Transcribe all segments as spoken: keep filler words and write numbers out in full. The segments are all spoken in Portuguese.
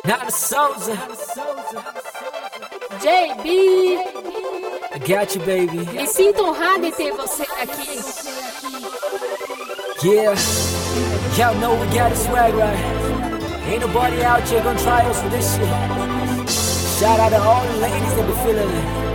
Nana Souza, J B, I got you, baby. me sinto honrado em ter você aqui. Yeah, y'all know we got a swag right. Ain't nobody out here gonna try us for this shit. Shout out to all the ladies that be feeling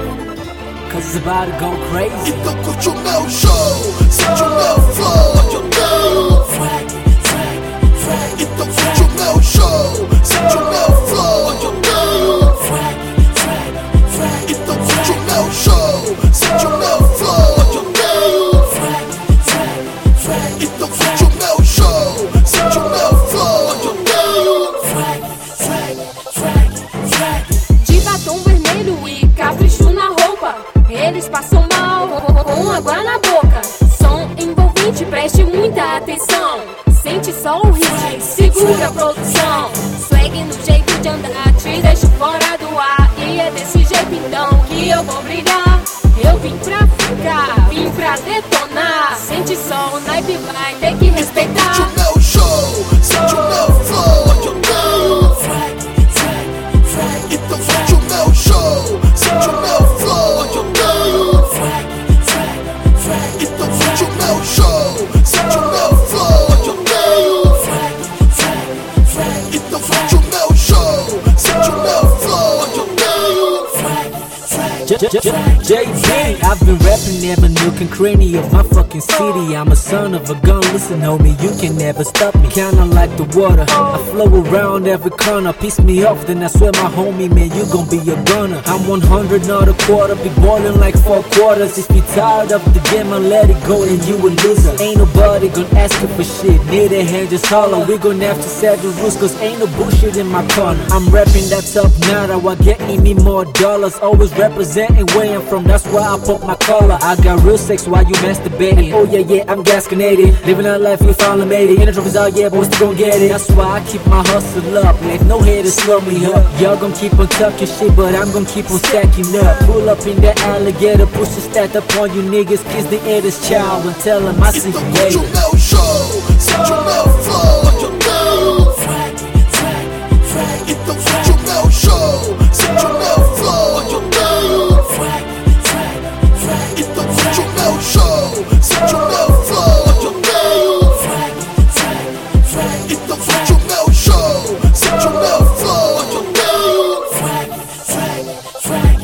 it, cause it's about to go crazy. Então curte o meu show, sente o meu flow. Onde eu tenho swag, swag, swag. Então curte o meu show, sente o meu flow. Onde eu tenho swag, swag, swag. Então curte o meu show, sente o meu flow. Onde eu tenho swag, swag, swag. Então curte o meu show, sente o meu flow. Onde eu tenho swag, swag, swag, swag. De batom vermelho e capricho na roupa, eles passam mal com água na boca. Som envolvente, preste muita atenção. Sente só o hit, segura a produção. Swag no jeito de andar, te deixo fora do ar. E é desse jeito então que eu vou brilhar. Eu vim pra ficar, vim pra detonar. Sente só o naipe, vai ter que respeitar. Curte o meu show, sente o meu flow. Onde eu tenho swag, swag, swag. Então curte o meu show, sente o meu flow. Onde eu tenho swag, swag, swag. Então curte o meu show, sente o meu flow. Onde eu tenho swag, swag, swag. Então curte o meu show, sente o meu flow. Onde eu tenho swag, swag, swag. J B, I've been rapping every nook and cranny of my fucking city. I'm a son of a gun, listen homie, you can never stop me. Kinda like the water, I flow around every corner. Piss me off, then I swear my homie, man, you gon' be a gunner. I'm one hundred, not a quarter, be ballin' like four quarters. If you tired of the game and let it go, then you a loser. Ain't nobody gon' ask you for shit, need a hand just holler. We gon' have to set the rules, cause ain't no bullshit in my corner. I'm rapping that's up now, I getting me more dollars. Always representing where I'm from, that's why I pop my collar. I got real sex while you masturbating. Oh yeah, yeah, I'm gas Canadian. Living that life, we finally made it. And the trophies out, yeah, but we still gon' get it. That's why I keep my hustle up. Let no haters slow me up. Y'all gon' keep on talking shit, but I'm gon' keep on stacking up. Pull up in the alligator, push the stack up on you niggas. Kiss the haters, child, and tell them I see Então you curte o later. meu show, sente o meu flow. Onde eu tenho swag, swag, swag. Então curte o meu show, sente o meu flow. Onde eu tenho swag, swag, swag. Então curte o meu show, sente o meu flow. Onde eu tenho swag, swag, swag. Então curte o meu show, sente o meu flow. Onde eu tenho swag, swag, swag,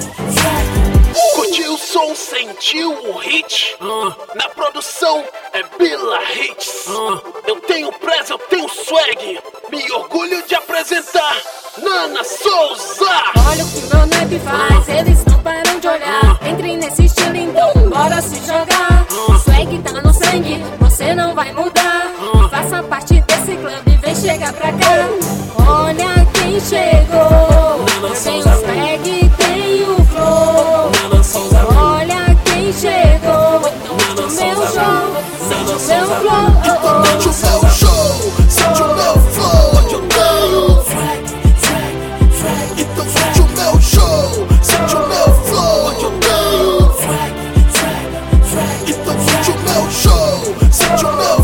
swag. Curtiu o som, sentiu o hit? Uh, Na produção é Bila Hits. uh. Eu tenho presa, eu tenho swag. Me orgulho de apresentar Nana Souza. Olha o que meu naipe faz, eles não param de olhar. Entre nesse estilo então, bora se jogar. Swag tá no sangue, você não vai mudar. Faça parte desse clube, vem chegar pra cá. Olha quem chegou. Eu tenho swag, tenho flow. Olha quem chegou. Então curte o meu show, sente o meu flow. Então curte o meu show, sente o meu flow. Onde eu tenho swag, swag, swag. Então curte o meu show, sente o meu flow. Onde eu tenho swag, swag, swag. Então curte o meu show, sente o meu